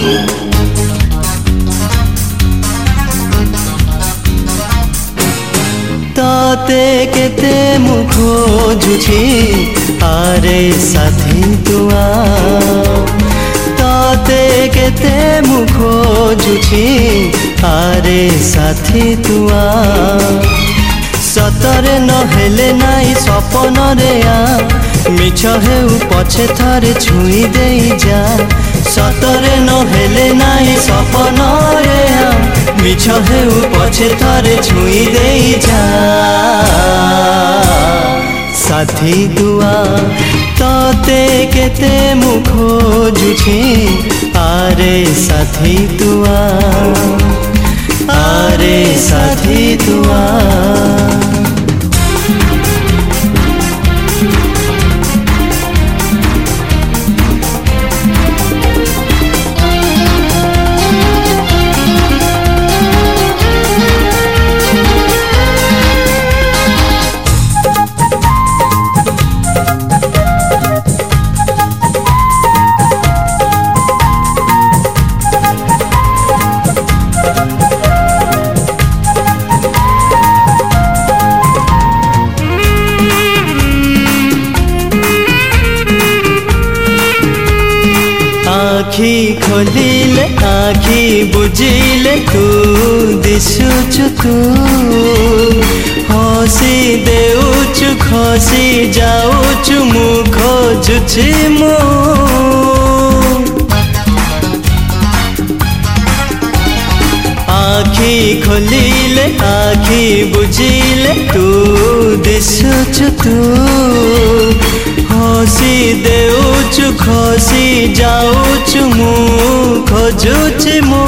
ताते केते मु खोजुछि आरे साथी तुआ ताते केते मु खोजुछि आरे साथी तुआ सतरे नहेले नाई सपन रे आ मिछ हेउ पछे थरे छुई देई जा सतरे नहेले नाई सपन रे आ मिछ हेउ पछे थरे छुई देई जा साथी दुआ ताते केते मु खोजुछि आरे साथी दुआ आरे साथी दुआ आखी खोलिले आखी बुझिले तू दिशुचु तू हसी देउचु खसी जाउचु मु खोजुछि मु आखी खोलिले आखी बुझिले तू दिशुचु तू हसी देउचु खसी जाउचु मु खोजुछि मु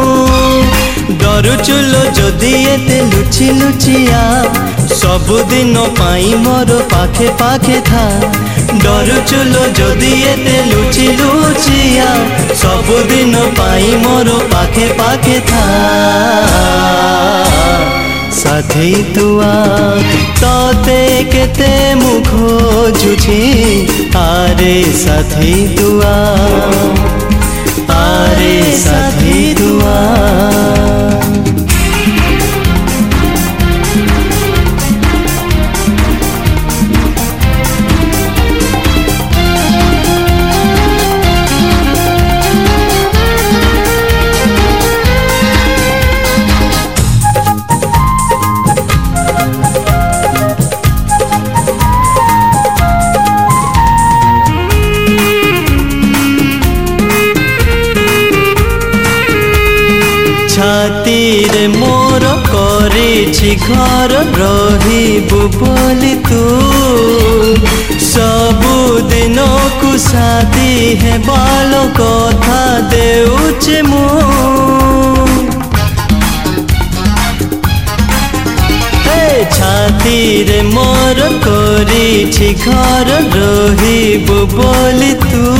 डरुचुलो जदि एते लुचि लुचिया सबुदिन पाई मोर पाखे पाखे था डरुचुलो जदि एते लुचि लुचिया सबुदिन पाई मोर पाखे पाखे था साथी तुआ ताते केते मु खोजुछि आरे साथी तुआ आरे साथी तुआ छाती रे मोर करिछि घर रहिबु बोली तू सबुदिन को साथी हे बाल कथा देउछि मु छाती रे मोर करिछि घर रहिबु बोली तू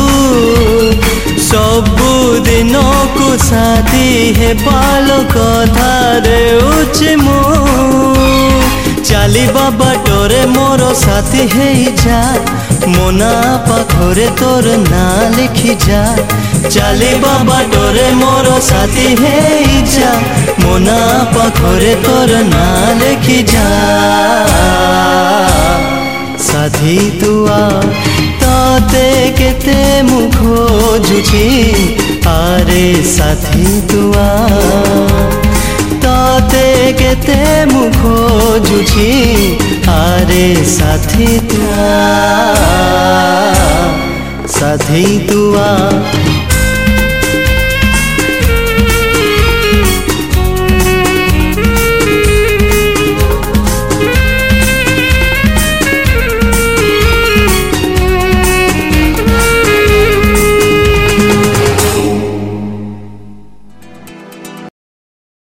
सबुदिन को साथी हे बाल कथा देउछि मु चालिबा बाटरे मोर साथी हे जा मोना पाखरे तोर ना लिखि जा चालिबा बाटरे मोर साथी हे जा मोना पाखरे तोर ना लिखि जा साथी तुआ ताते केते मु खोजुछि आरे साथी तुआ ताते केते मु खोजुछि आरे साथी तुआ साथी तुआ।